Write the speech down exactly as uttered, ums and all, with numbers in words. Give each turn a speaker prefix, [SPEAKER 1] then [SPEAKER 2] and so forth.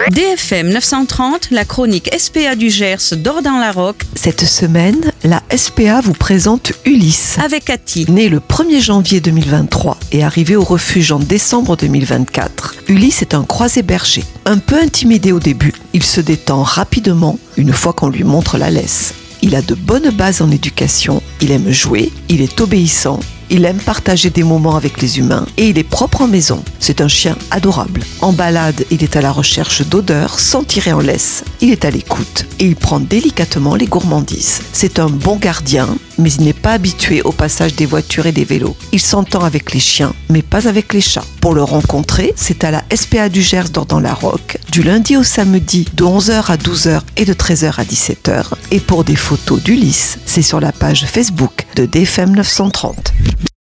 [SPEAKER 1] D F M neuf cent trente, la chronique S P A du Gers d'Ordan-la-Roque.
[SPEAKER 2] Cette semaine, la S P A vous présente Ulysse.
[SPEAKER 1] Avec Cathy.
[SPEAKER 2] Né le premier janvier deux mille vingt-trois et arrivé au refuge en décembre deux mille vingt-quatre, Ulysse est un croisé berger. Un peu intimidé au début, il se détend rapidement une fois qu'on lui montre la laisse. Il a de bonnes bases en éducation, il aime jouer, il est obéissant, il aime partager des moments avec les humains et il est propre en maison. C'est un chien adorable. En balade, il est à la recherche d'odeurs sans tirer en laisse. Il est à l'écoute et il prend délicatement les gourmandises. C'est un bon gardien, mais il n'est pas habitué au passage des voitures et des vélos. Il s'entend avec les chiens, mais pas avec les chats. Pour le rencontrer, c'est à la S P A du Gers d'Ordan-la-Roque, du lundi au samedi de onze heures à douze heures et de treize heures à dix-sept heures. Et pour des photos d'Ulysse, c'est sur la page Facebook de D F M neuf cent trente.